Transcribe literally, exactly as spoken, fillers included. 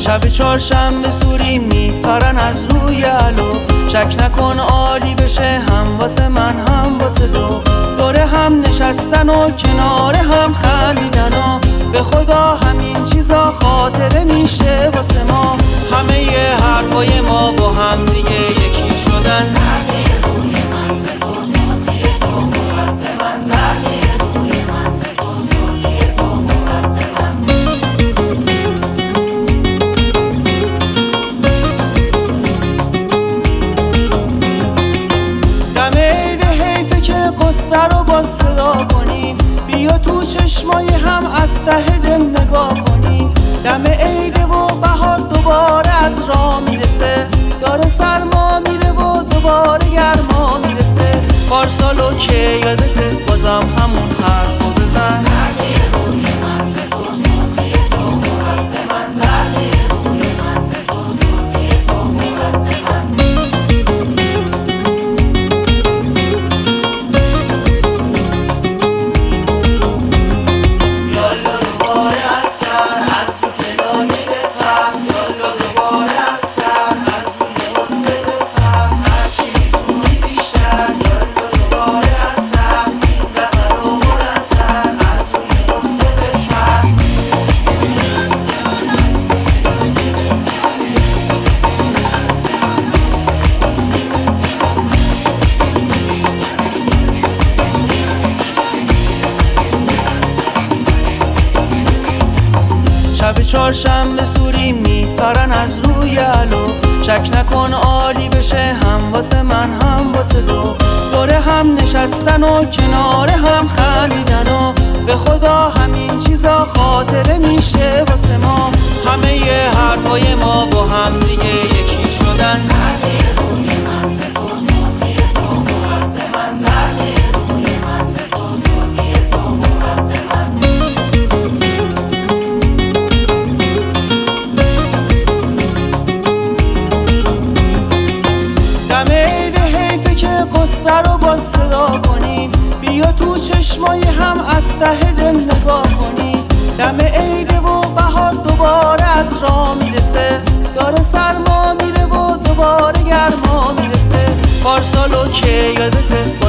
شب چهارشنبه سوری میپرن از روی علو، شک نکن عالی بشه هم واسه من هم واسه تو. دوره هم نشستن و کنار هم خندیدن و به خدا همین چیزا خاطره میشه واسه ما. همه ی حرفای ما با هم دیگه یکی شدن. دم عید حیفه که قصه رو با صدا کنیم، بیا تو چشمای هم از ته دل نگاه کنیم. دم عیده و بهار دوباره از راه میرسه، داره سرما میره و دوباره گرما میرسه. پارسالو که یادته بازم همون حرفو بزن. شب چهارشنبه سوری میپرن از روی علو، شک نکن عالی بشه هم واسه من هم واسه تو. دوره هم نشستن و کنار هم خندیدن و به خدا همین چیزا خاطره میشه واسه ما. همه ی حرفای ما با هم دیگه یکی شدن. دم عید حیفه که قصه رو با صدا کنیم، بیا تو چشمای هم از ته دل نگاه کنیم. دم عیده و بهار دوباره از راه میرسه، داره سرما میره و دوباره گرما میرسه. پارسالو که یادته